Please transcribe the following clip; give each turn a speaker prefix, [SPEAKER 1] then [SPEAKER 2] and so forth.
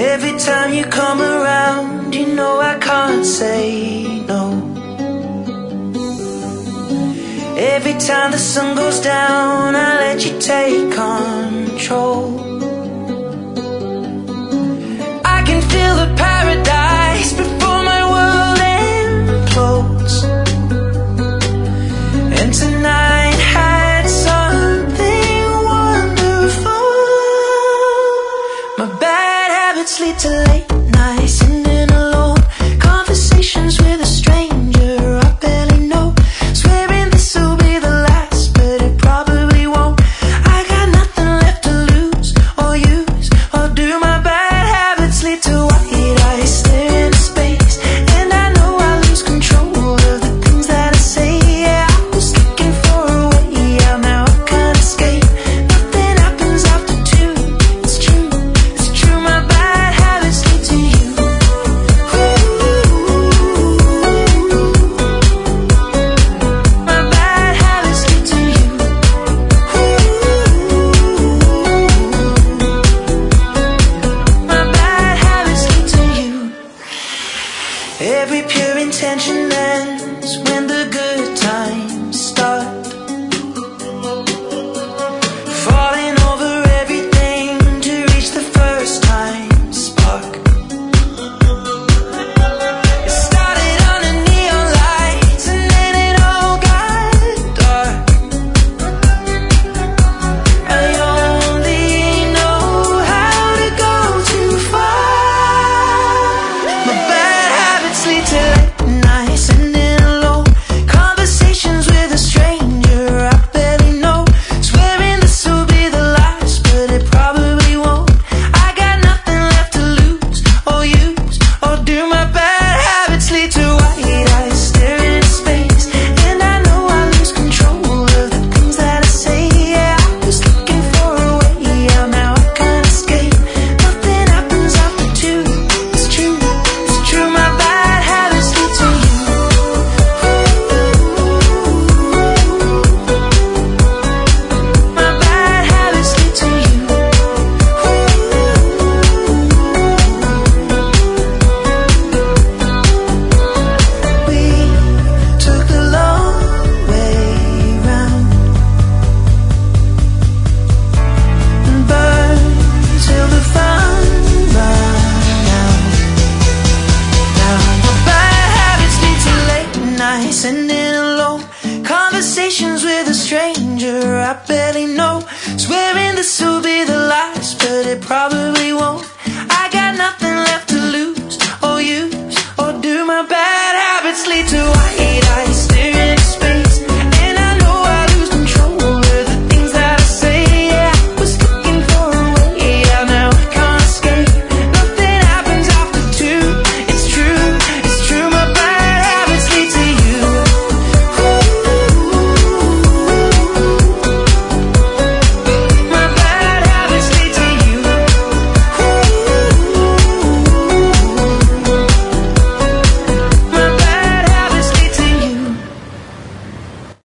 [SPEAKER 1] Every time you come around, you know I can't say no. Every time the sun goes down, I let you take control. I can feel the paradise before my world implodes. And tonight had something wonderful. My bad habits lead to